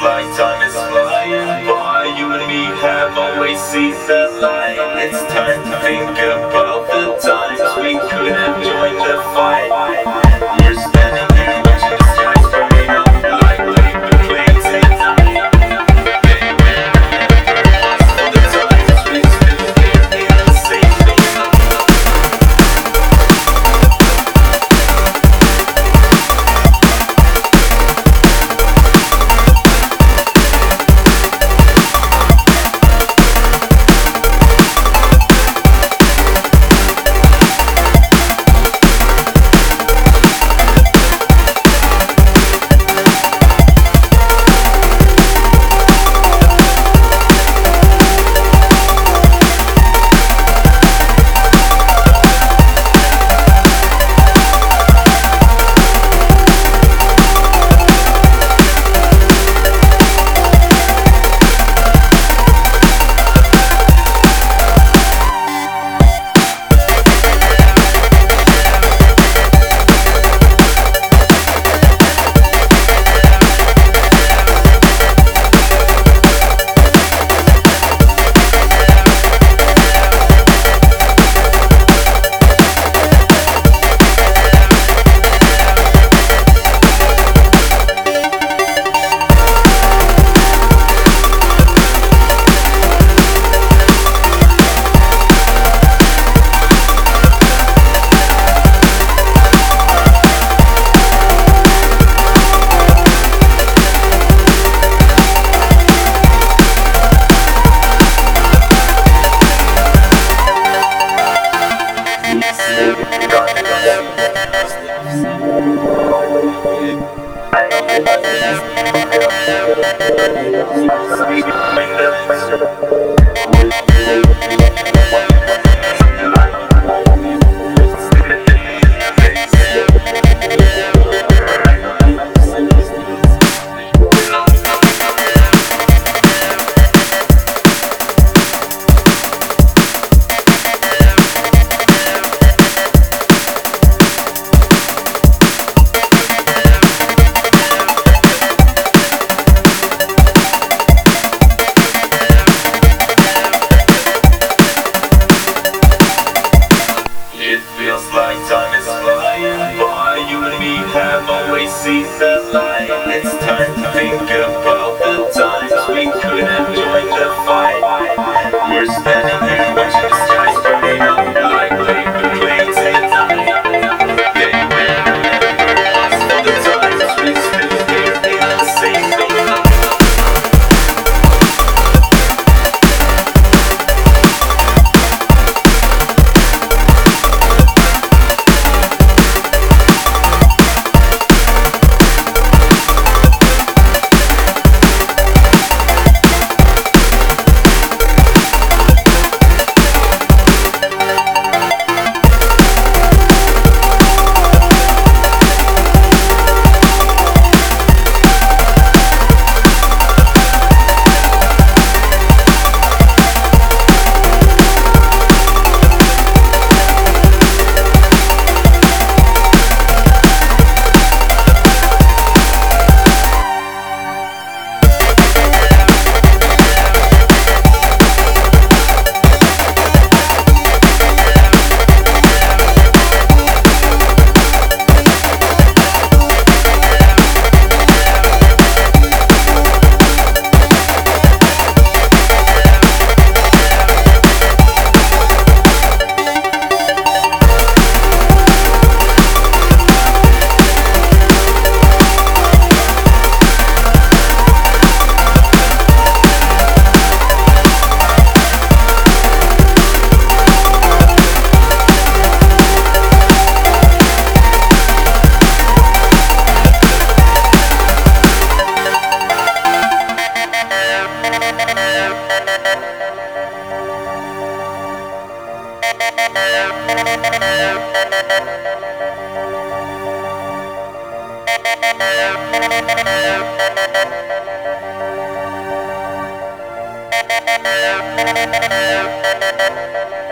like time is flying by. You and me have always seen the light. It's time to think about the times we could have joined the fight. We're standing here watching the skies burning up like paper planes in the night. They will remember us for the times we stood here in the same place. Like time is flying by. You and me have always seen the light. It's time to think about the times we could have joined the fight. We're standing here watching the skies burning up like paper planes in the night. They will remember us for the times we stood here in the same place. Thank you.